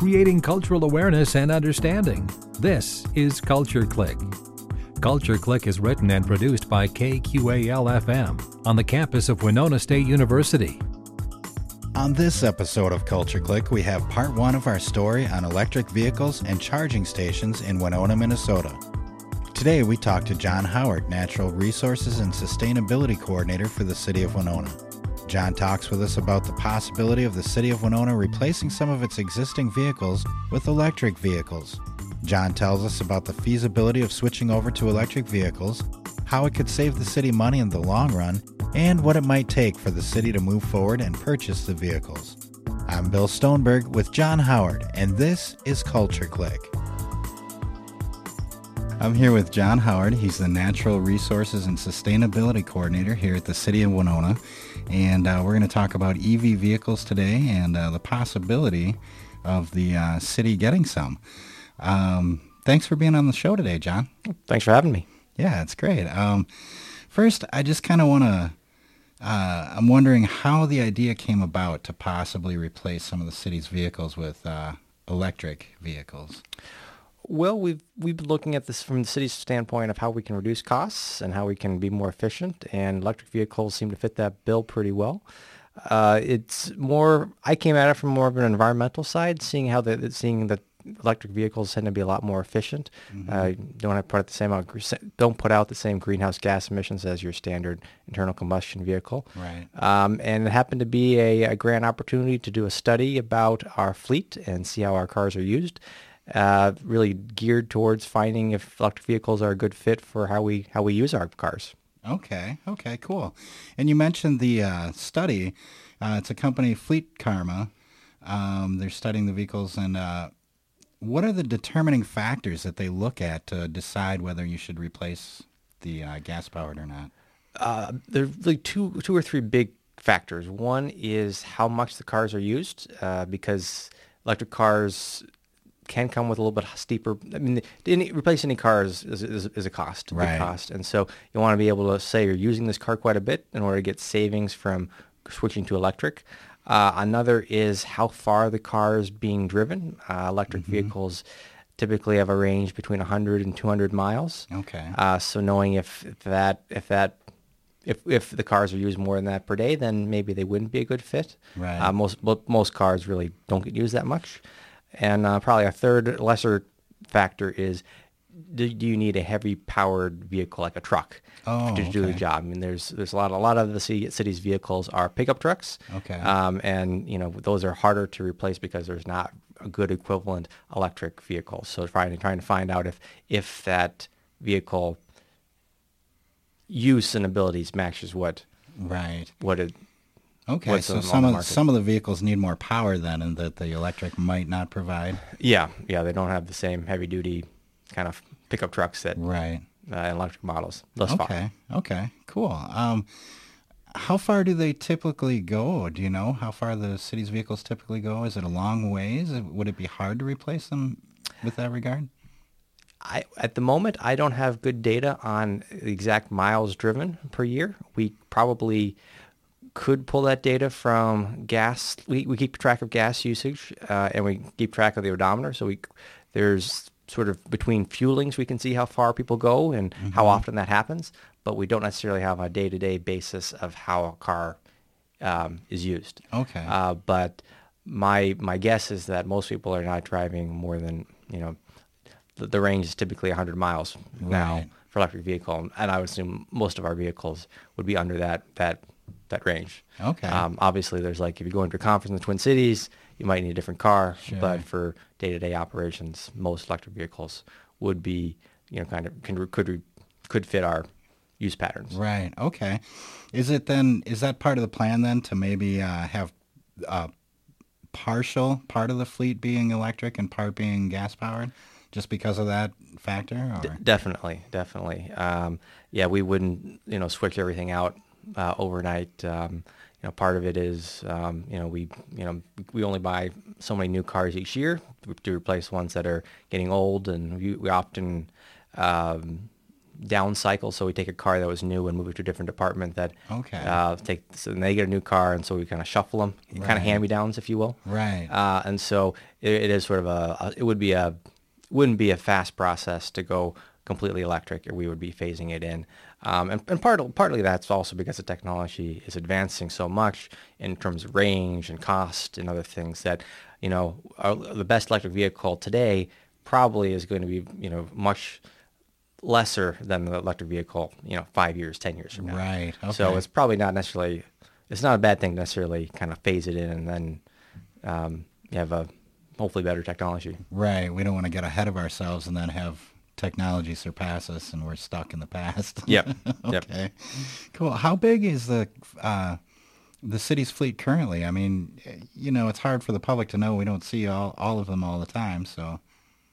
creating cultural awareness and understanding. This is Culture Click. Culture Click is written and produced by KQAL-FM on the campus of Winona State University. On this episode of Culture Click, we have part one of our story on electric vehicles and charging stations in Winona, Minnesota. Today, we talk to John Howard, Natural Resources and Sustainability Coordinator for the City of Winona. John talks with us about the possibility of the City of Winona replacing some of its existing vehicles with electric vehicles. John tells us about the feasibility of switching over to electric vehicles, how it could save the city money in the long run, and what it might take for the city to move forward and purchase the vehicles. I'm Bill Stoneberg with John Howard, and this is Culture Click. I'm here with John Howard. He's the Natural Resources and Sustainability Coordinator here at the City of Winona, and we're going to talk about EV vehicles today and the possibility of the city getting some. Thanks for being on the show today, John. Thanks for having me. Yeah, it's great. First, I just kind of want to, I'm wondering how the idea came about to possibly replace some of the city's vehicles with electric vehicles. Well, we've been looking at this from the city's standpoint of how we can reduce costs and how we can be more efficient, and electric vehicles seem to fit that bill pretty well. It's more, I came at it from more of an environmental side, seeing that electric vehicles tend to be a lot more efficient. Don't have to put out don't put out the same greenhouse gas emissions as your standard internal combustion vehicle. Right. And it happened to be a grant opportunity to do a study about our fleet and see how our cars are used. Really geared towards finding if electric vehicles are a good fit for how we use our cars. Okay, cool. And you mentioned the study. It's a company, Fleet Karma. They're studying the vehicles, and what are the determining factors that they look at to decide whether you should replace the gas-powered or not? There are really two or three big factors. One is how much the cars are used, because electric cars can come with a little bit steeper. I mean, replacing any cars is a cost, right. Big cost, and so you want to be able to say you're using this car quite a bit in order to get savings from switching to electric. Another is how far the car is being driven. Electric vehicles typically have a range between 100 and 200 miles. Okay. So knowing if the cars are used more than that per day, then maybe they wouldn't be a good fit. Right. Most cars really don't get used that much. And probably a third lesser factor is, do you need a heavy powered vehicle like a truck to do the job? I mean, there's a lot of the city's vehicles are pickup trucks. Okay. And those are harder to replace because there's not a good equivalent electric vehicle. So trying to find out if that vehicle use and abilities matches what it. Okay, so some of the vehicles need more power then, and that the electric might not provide. Yeah, they don't have the same heavy duty kind of pickup trucks that electric models thus far. Okay, cool. How far do they typically go? Do you know how far the city's vehicles typically go? Is it a long ways? Would it be hard to replace them with that regard? At the moment, I don't have good data on the exact miles driven per year. We probably could pull that data from gas. We keep track of gas usage, and we keep track of the odometer. So there's sort of between fuelings, we can see how far people go and how often that happens, but we don't necessarily have a day-to-day basis of how a car is used. Okay. But my guess is that most people are not driving more than, the range is typically 100 miles now for electric vehicle, and I would assume most of our vehicles would be under that range. Okay. Obviously, there's if you go into a conference in the Twin Cities, you might need a different car. Sure. But for day-to-day operations, most electric vehicles would be, could fit our use patterns. Right. Okay. Is that part of the plan then to maybe have partial part of the fleet being electric and part being gas powered? Just because of that factor? Or? Definitely. We wouldn't, switch everything out overnight. Part of it is, we only buy so many new cars each year to replace ones that are getting old, and we often down cycle. So we take a car that was new and move it to a different department that so they get a new car, and so we kind of shuffle them, kind of hand-me-downs, if you will. Right. And so it is sort of wouldn't be a fast process to go completely electric, or we would be phasing it in. And partly that's also because the technology is advancing so much in terms of range and cost and other things that, the best electric vehicle today probably is going to be, much lesser than the electric vehicle, 5 years, 10 years from now. Right. Okay. So it's probably it's not a bad thing to necessarily kind of phase it in and then you have a hopefully better technology. Right. We don't want to get ahead of ourselves and then have technology surpass us and we're stuck in the past. Yep. Okay. Yep. Cool. How big is the city's fleet currently? I mean, it's hard for the public to know. We don't see all of them all the time. So,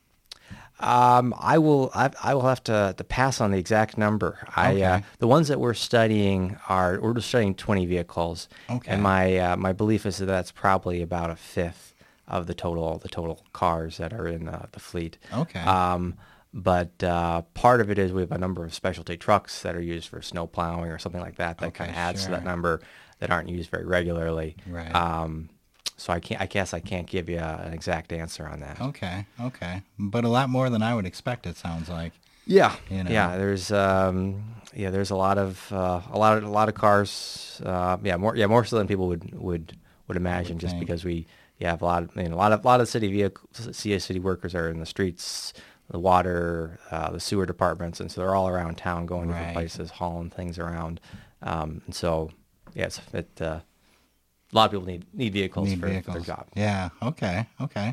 I will have to pass on the exact number. Okay. The ones that we're studying we're just studying 20 vehicles. Okay. And my belief is that that's probably about a fifth of the total cars that are in the fleet. Okay. But part of it is we have a number of specialty trucks that are used for snow plowing or something like that kind of adds to that number that aren't used very regularly. Right. So I guess I can't give you an exact answer on that. Okay. But a lot more than I would expect, it sounds like. Yeah. You know. Yeah. There's a lot of cars. More so than people would imagine, just think. because we have a lot of city workers are in the streets, the water, the sewer departments, and so they're all around town going different places, hauling things around. And so, yes, a lot of people need vehicles for their job. Yeah. Okay.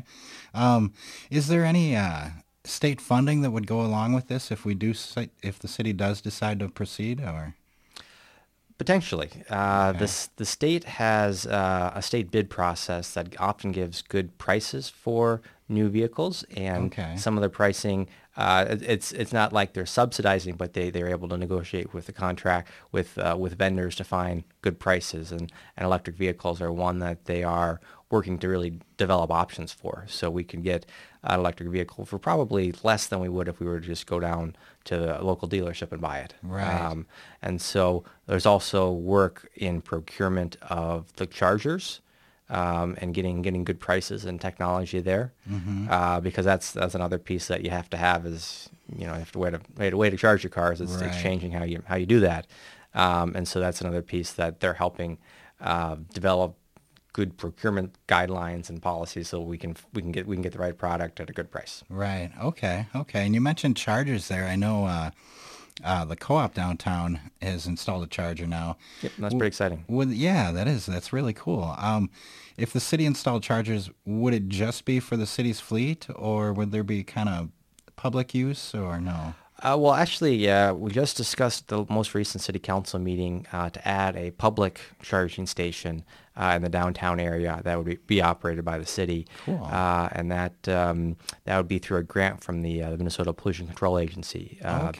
Is there any state funding that would go along with this if the city does decide to proceed, or? Potentially. The state has a state bid process that often gives good prices for new vehicles, and some of the pricing, it's not like they're subsidizing, but they're able to negotiate with the contract with vendors to find good prices, and electric vehicles are one that they are working to really develop options for. So we can get an electric vehicle for probably less than we would if we were to just go down to a local dealership and buy it. Right. And so there's also work in procurement of the chargers, and getting good prices and technology there, because that's another piece that you have to have is you have to way to charge your cars. It's changing how you do that, and so that's another piece that they're helping develop good procurement guidelines and policies so we can get the right product at a good price. Right. Okay. And you mentioned chargers there. I know the co-op downtown has installed a charger now. Yep, that's pretty exciting. That's really cool. If the city installed chargers, would it just be for the city's fleet, or would there be kind of public use, or no? Well, actually, we just discussed the most recent city council meeting to add a public charging station in the downtown area that would be operated by the city. Cool. And that would be through a grant from the Minnesota Pollution Control Agency.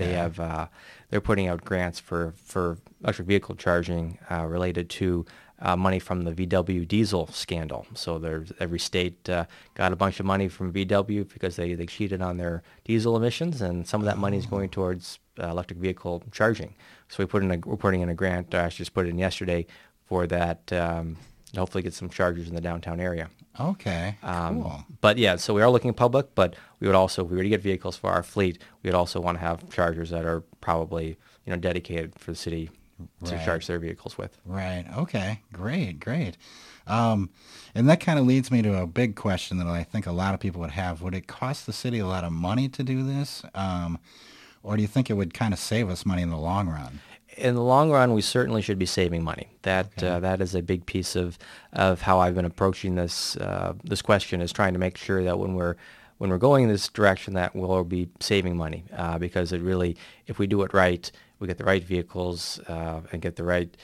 They're putting out grants for electric vehicle charging related to money from the VW diesel scandal. So every state got a bunch of money from VW because they cheated on their diesel emissions, and some of that money is going towards electric vehicle charging. So we're putting in a grant. I actually just put it in yesterday for that. To hopefully get some chargers in the downtown area. Okay, cool. But yeah, so we are looking public, but we would also, if we were to get vehicles for our fleet, we would also want to have chargers that are probably dedicated for the city to charge their vehicles with. Right. Okay. Great. And that kind of leads me to a big question that I think a lot of people would have. Would it cost the city a lot of money to do this? Or do you think it would kind of save us money in the long run? In the long run, we certainly should be saving money. That is a big piece of how I've been approaching this question, is trying to make sure that when we're going in this direction, that we'll be saving money, because it really, if we do it right, we get the right vehicles and get the right.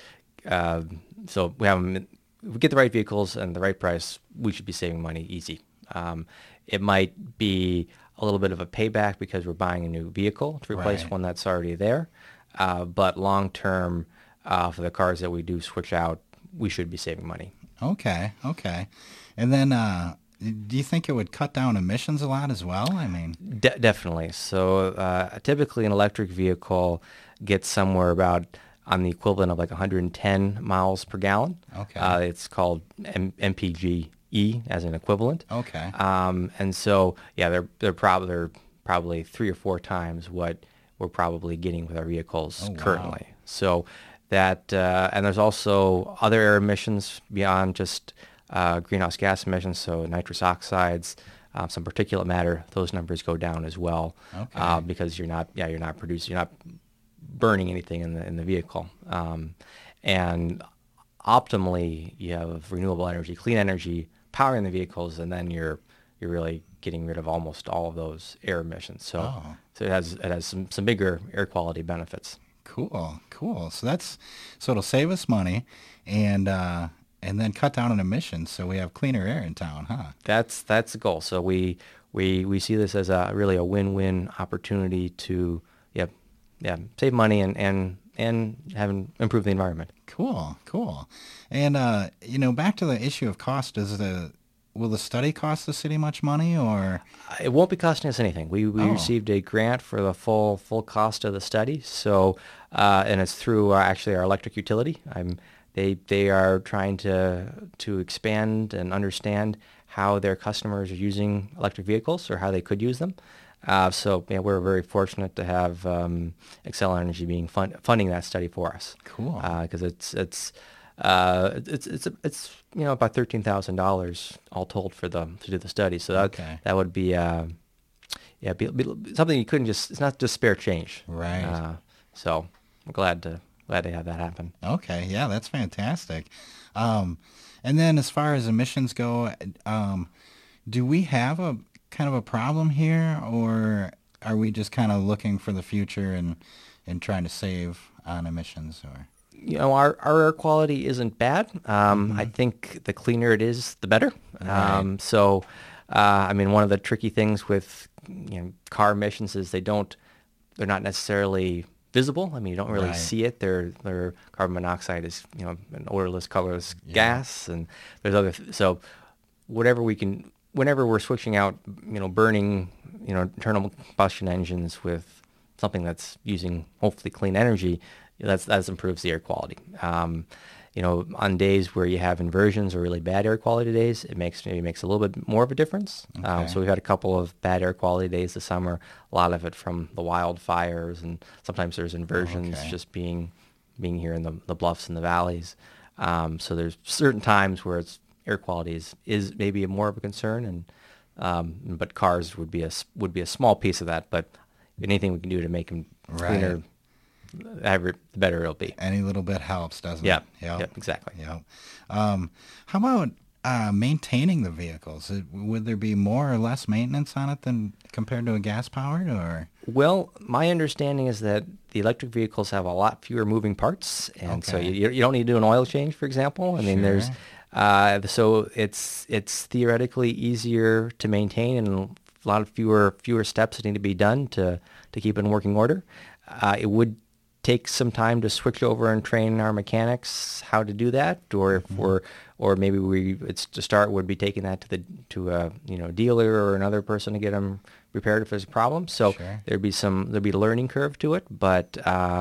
So if we get the right vehicles and the right price, we should be saving money easy. It might be a little bit of a payback because we're buying a new vehicle to replace one that's already there. But long term, for the cars that we do switch out, we should be saving money. Okay. And then do you think it would cut down emissions a lot as well? I mean, Definitely. So typically an electric vehicle gets somewhere about on the equivalent of like 110 miles per gallon. Okay. It's called MPGe as an equivalent. Okay. And so, yeah, they're probably 3 or 4 times what we're probably getting with our vehicles Oh, wow. currently. So that, and there's also other air emissions beyond just greenhouse gas emissions, so nitrous oxides, some particulate matter. Those numbers go down as well Okay. because you're not burning anything in the vehicle. And optimally, you have renewable energy, clean energy powering the vehicles, and then you're really getting rid of almost all of those air emissions. So Oh. so it has some bigger air quality benefits. Cool. So it'll save us money, and then cut down on emissions, so we have cleaner air in town, huh? That's the goal. So we see this as really a win-win opportunity to save money and improve the environment. Cool. And back to the issue of cost. Will the study cost the city much money, or? It won't be costing us anything. We Oh. received a grant for the full cost of the study. So and it's through actually our electric utility. They are trying to expand and understand how their customers are using electric vehicles or how they could use them. So we're very fortunate to have Xcel Energy being funding that study for us. Cool. Because it's about $13,000 all told to do the study. So Okay. that would be be something you couldn't just. It's not just spare change. Right. So I'm glad to have that happen. Okay, yeah, that's fantastic. And then as far as emissions go, do we have a kind of a problem here, or are we just kind of looking for the future and trying to save on emissions? Or Our air quality isn't bad. I think the cleaner it is, the better. Right. So, one of the tricky things with car emissions is they're not necessarily visible. You don't really Right. see it. Their carbon monoxide is an odorless, colorless Yeah. gas, and there's other. So, whatever we can, whenever we're switching out, burning, internal combustion engines with something that's using hopefully clean energy, that improves the air quality. On days where you have inversions or really bad air quality days, it makes a little bit more of a difference. Okay. So we've had a couple of bad air quality days this summer. A lot of it from the wildfires, and sometimes there's inversions Okay. just being here in the bluffs and the valleys. So there's certain times where air quality is maybe more of a concern, and but cars would be a small piece of that. But anything we can do to make them cleaner, the better it'll be. any little bit helps, doesn't Yeah. it? Yep, exactly. Yep. How about maintaining the vehicles? Would there be more or less maintenance on it than compared to a gas-powered, or? Well, my understanding is that the electric vehicles have a lot fewer moving parts, and so Okay. you don't need to do an oil change, for example. There's so it's theoretically easier to maintain, and a lot of fewer steps that need to be done to keep it in working order. It would take some time to switch over and train our mechanics how to do that, or if or maybe it's to start would be taking that to a dealer or another person to get them repaired if there's a problem. So Sure. there'd be a learning curve to it, but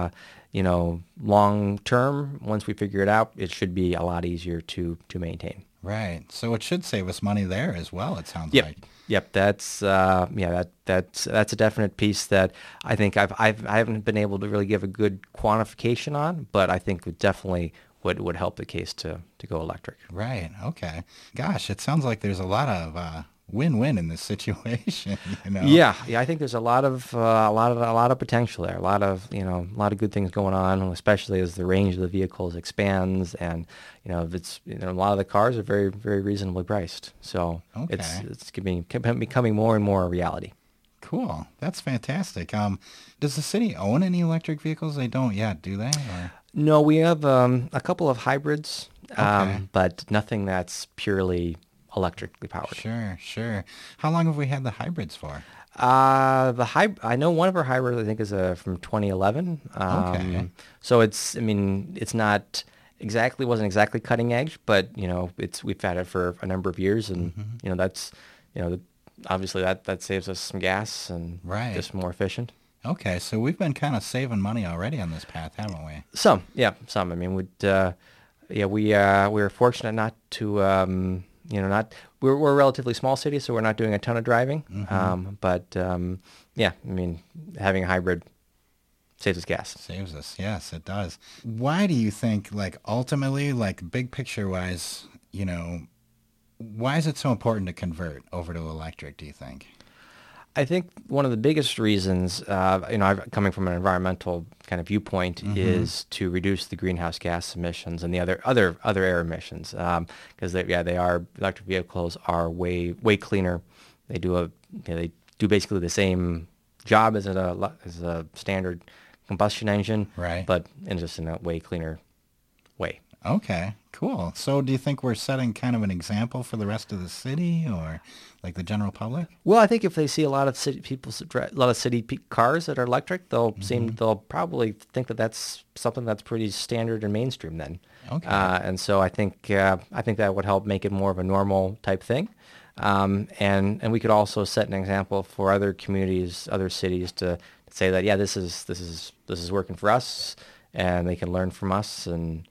long term, once we figure it out, it should be a lot easier to maintain. Right. So it should save us money there as well, it sounds Yep. like. Yep. That's that's a definite piece that I think I haven't been able to really give a good quantification on, but I think it definitely would help the case to go electric. Right. Okay. Gosh, it sounds like there's a lot of win-win in this situation, Yeah, I think there's a lot of potential there. A lot of good things going on, especially as the range of the vehicles expands, and it's a lot of the cars are very, very reasonably priced. So Okay. it's becoming more and more a reality. Cool. That's fantastic. Does the city own any electric vehicles? They don't yet, do they? Or? No, we have a couple of hybrids, Okay. but nothing that's purely electrically powered. Sure. How long have we had the hybrids for? I know one of our hybrids I think is from 2011. Okay. So it's not wasn't exactly cutting edge, but we've had it for a number of years, and that's obviously that saves us some gas and Right. just more efficient. Okay, so we've been kind of saving money already on this path, haven't we? Some. I mean, we're fortunate not to, we're a relatively small city, so we're not doing a ton of driving. But I mean, having a hybrid saves us gas. Saves us, yes, it does. Why do you think, like, ultimately, like, big picture-wise, why is it so important to convert over to electric, do you think? I think one of the biggest reasons, coming from an environmental kind of viewpoint, is to reduce the greenhouse gas emissions and the other air emissions. Because electric vehicles are way cleaner. They do basically the same job as a standard combustion engine, right? But just in a way cleaner way. Okay, cool. So do you think we're setting kind of an example for the rest of the city, or like the general public? Well, I think if they see a lot of city cars that are electric, they'll probably think that that's something that's pretty standard and mainstream then. Okay. And so I think that would help make it more of a normal type thing. And we could also set an example for other communities, other cities to say that this is working for us, and they can learn from us, and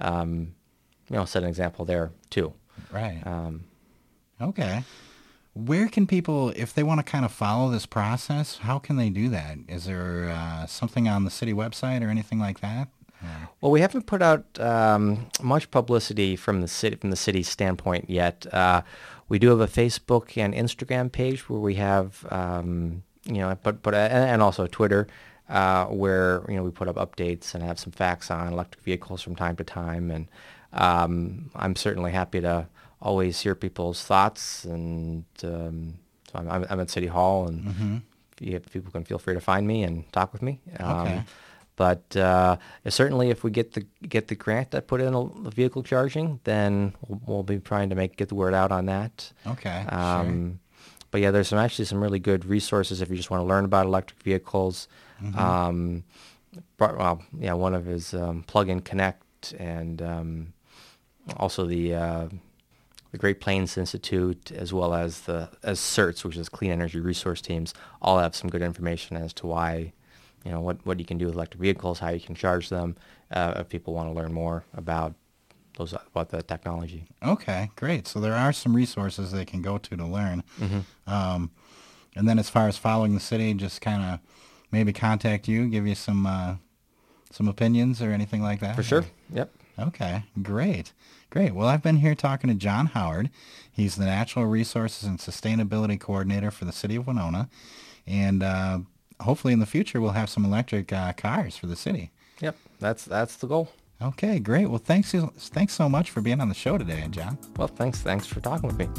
set an example there too. Right. Okay. Where can people, if they want to kind of follow this process, how can they do that? Is there something on the city website or anything like that? Well, we haven't put out much publicity from the city's standpoint yet. We do have a Facebook and Instagram page where we have, and also Twitter, where we put up updates and have some facts on electric vehicles from time to time. And I'm certainly happy to always hear people's thoughts. And so I'm at City Hall, and people can feel free to find me and talk with me. Okay. But certainly, if we get the grant that put in the vehicle charging, then we'll be trying to get the word out on that. Okay. Sure. But there's actually some really good resources if you just want to learn about electric vehicles. One of is Plug-in Connect, and also the Great Plains Institute, as well as CERTS, which is Clean Energy Resource Teams, all have some good information as to why. What you can do with electric vehicles, how you can charge them, if people want to learn more about the technology. Okay, great. So there are some resources they can go to learn. And then as far as following the city, just kind of maybe contact you, give you some opinions or anything like that? For sure, yep. Okay, great. Well, I've been here talking to John Howard. He's the Natural Resources and Sustainability Coordinator for the City of Winona. And hopefully in the future we'll have some electric cars for the city. Yep, that's the goal. Okay, great. Well, thanks so much for being on the show today, John. Well, thanks for talking with me.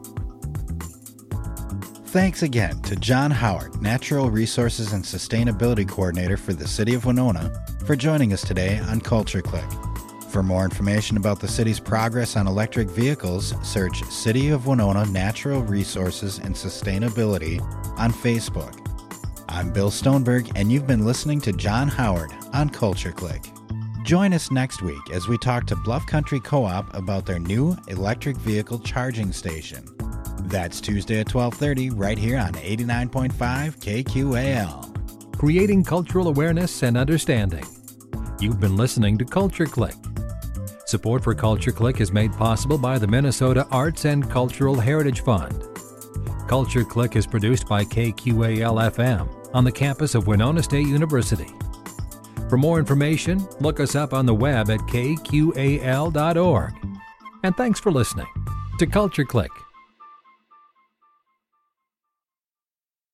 Thanks again to John Howard, Natural Resources and Sustainability Coordinator for the City of Winona, for joining us today on Culture Click. For more information about the city's progress on electric vehicles, search City of Winona Natural Resources and Sustainability on Facebook. I'm Bill Stoneberg, and you've been listening to John Howard on Culture Click. Join us next week as we talk to Bluff Country Co-op about their new electric vehicle charging station. That's Tuesday at 12:30 right here on 89.5 KQAL. Creating cultural awareness and understanding. You've been listening to Culture Click. Support for Culture Click is made possible by the Minnesota Arts and Cultural Heritage Fund. Culture Click is produced by KQAL-FM on the campus of Winona State University. For more information, look us up on the web at kqal.org. And thanks for listening to Culture Click.